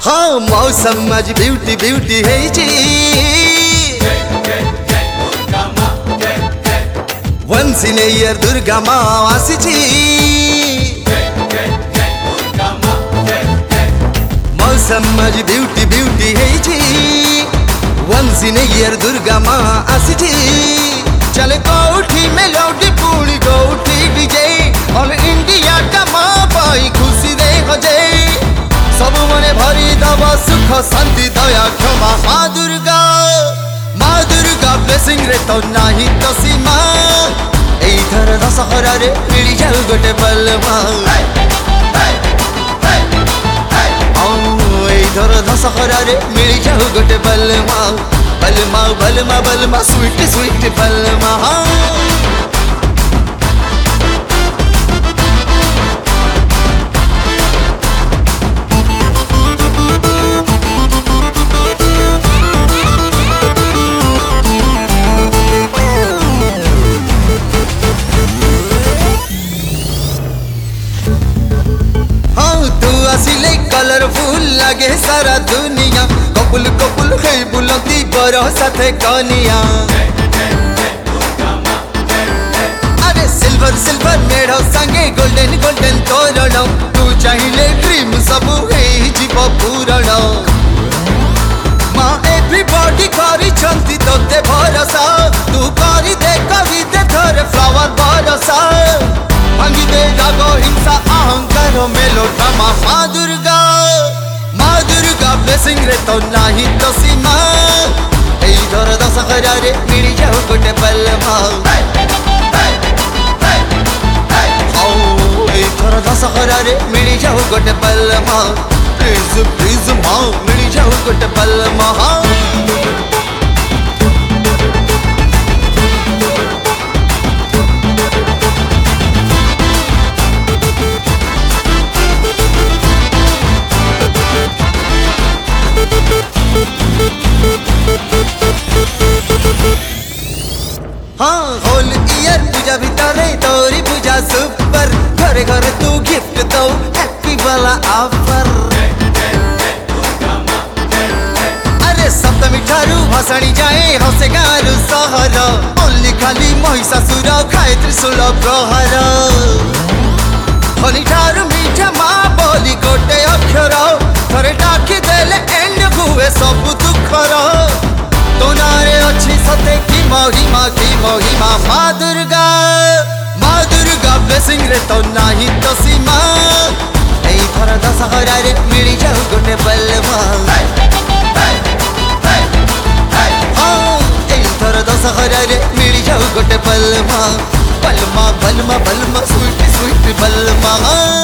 हाँ मौसम आज ब्यूटी ब्यूटी है जी once in a year Durga माँ आसी मौसम आज ब्यूटी ब्यूटी है जी once in a year Durga माँ आसी चले कोठी मेलोडी पूरी कोठी डीजे ऑल इंडिया का माँ पाई खुशी दे हजे सब मने भरी दवा सुख शांति दया क्षमा माँ दुर्गा ब्लेसिंग रे तो नाही तो सीमा एई थर दशहरा रे मिली जाऊ गोटे बलमा एई थर दशहरा रे मिली जाऊ गोटे बलमा बलमा बलमा बलमा स्वीट स्वीट बलमा कलरफुल लगे सारा दुनिया कपुल कपुल है बुलंदी बरो साथे कनिया अरे सिल्वर सिल्वर मेढ़ संगे गोल्डन गोल्डन तोरण तू चाहिए ड्रीम सब है जीव पूरण माँ एवरीबॉडी करी छंती तोते भरोसा तू करी दे कवि दे थोरे फ्लावर बरसा भांगी दे राग हिंसा अहंकार मेलो ड्रामा माँ दुर्गा ब्लेसिंग रे तो नाही तो सीमा एई थर दशहरा रे मिली जाऊ गोटे बलमा एई थर दशहरा रे मिली जाऊ गोटे बलमा प्लीज प्लीज माँ मिली जाऊ गोटे बलमा हाँ होल ईयर पूजा भीतर तोरी पूजा सुपर घरे घरे तू गिफ्ट दो हैप्पी वाला ऑफर अरे सप्तमी ठारू भसाणी जाए हसे गारू सहर ओनली खाली महिषासुर खाए त्रिशूल प्रहर हनी ठारू मीठा माँ बोली गोटे अक्षर थरे डाकी देले एंड हुए सब दुखर तो नारे अच्छी सते की महिमा माँ दुर्गा ब्लेसिंग रे तो नाही तो सीमा एई थर दशहरा रे मिली जाऊ गोटे बलमा एई थर दशहरा रे मिली जाऊ गोटे बलमा बलमा बलमा बलमा स्वीट स्वीट बलमा